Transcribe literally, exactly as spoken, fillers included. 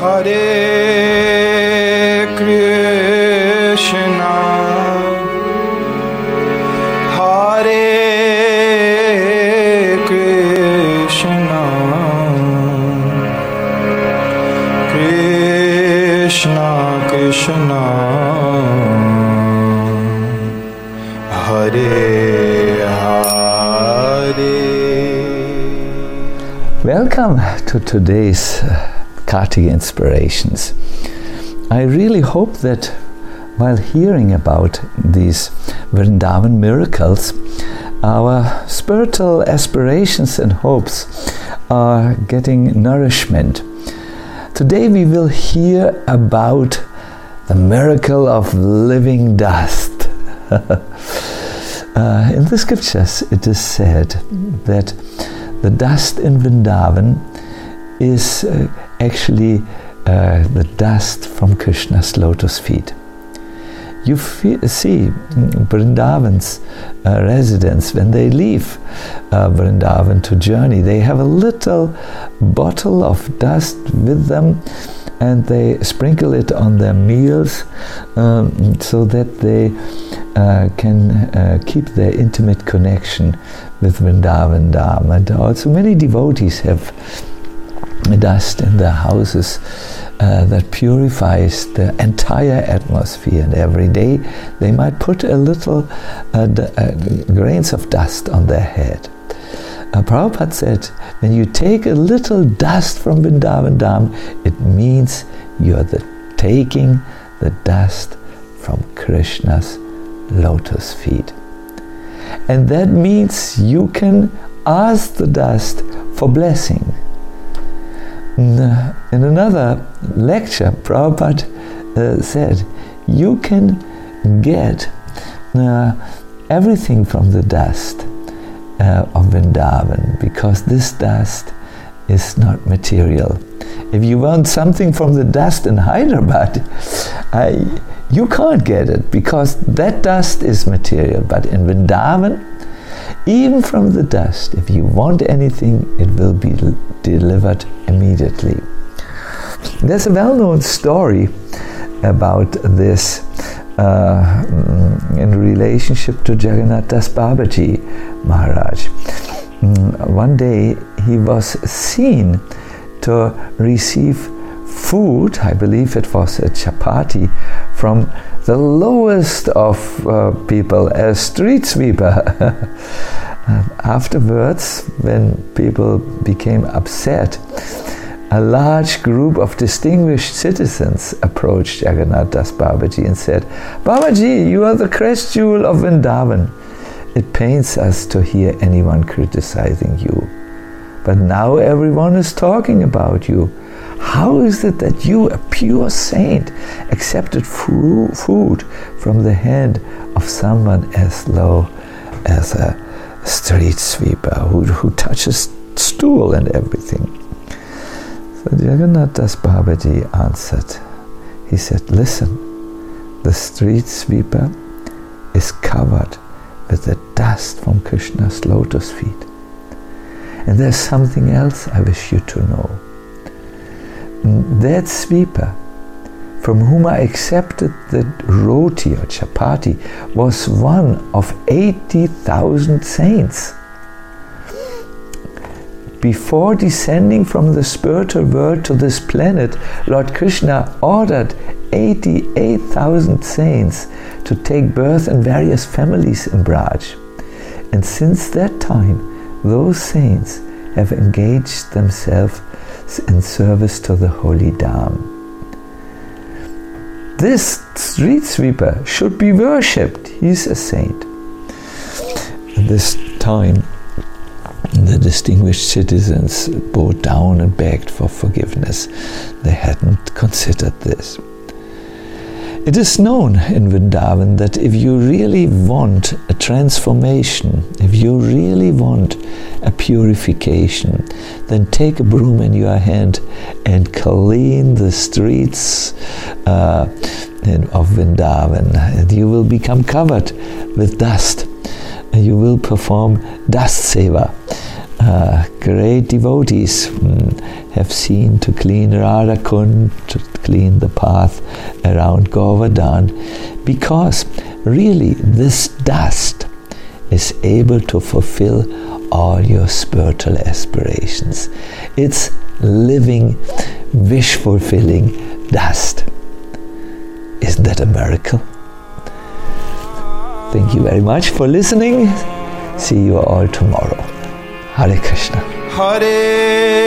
Hare Krishna, Hare Krishna, Krishna Krishna, Hare Hare. Welcome to today's uh, Kartika Inspirations. I really hope that while hearing about these Vrindavan miracles, our spiritual aspirations and hopes are getting nourishment. Today we will hear about the miracle of living dust. uh, in the scriptures it is said that the dust in Vrindavan is uh, actually uh, the dust from Krishna's lotus feet. You fe- see Vrindavan's uh, residents, when they leave uh, Vrindavan to journey, they have a little bottle of dust with them, and they sprinkle it on their meals um, so that they uh, can uh, keep their intimate connection with Vrindavan Dham. And also many devotees have dust in their houses uh, that purifies the entire atmosphere, and every day they might put a little uh, d- uh, grains of dust on their head. Uh, Prabhupada said, when you take a little dust from Vrindavan Dham, it means you're the taking the dust from Krishna's lotus feet. And that means you can ask the dust for blessing. In, uh, in another lecture, Prabhupada uh, said, you can get uh, everything from the dust uh, of Vrindavan, because this dust is not material. If you want something from the dust in Hyderabad, uh, you can't get it, because that dust is material. But in Vrindavan, even from the dust, if you want anything, it will be l- delivered immediately. There's a well-known story about this uh, in relationship to Jagannath Das Babaji Maharaj. Mm, one day he was seen to receive food, I believe it was a chapati, from the lowest of uh, people, a street sweeper. Afterwards, when people became upset, a large group of distinguished citizens approached Jagannath Das Babaji and said, Babaji, you are the crest jewel of Vrindavan. It pains us to hear anyone criticizing you. But now everyone is talking about you. How is it that you, a pure saint, accepted fu- food from the hand of someone as low as a street sweeper who, who touches stool and everything? So Jagannath Das Babaji answered. He said, listen, the street sweeper is covered with the dust from Krishna's lotus feet. And there's something else I wish you to know. That sweeper, from whom I accepted the roti or chapati, was one of eighty thousand saints. Before descending from the spiritual world to this planet, Lord Krishna ordered eighty-eight thousand saints to take birth in various families in Braj. And since that time, those saints have engaged themselves in service to the holy Dham. This street sweeper should be worshipped. He's a saint. At this time, the distinguished citizens bowed down and begged for forgiveness. They hadn't considered this. It is known in Vrindavan that if you really want a transformation, if you really want a purification, then take a broom in your hand and clean the streets uh, of Vrindavan, and you will become covered with dust. And you will perform dust seva uh, great devotees mm, have seen to clean Radha Kund, to clean the path around Govardhan, because really this dust is able to fulfill all your spiritual aspirations. It's living, wish-fulfilling dust. Isn't that a miracle? Thank you very much for listening. See you all tomorrow. Hare Krishna. Hare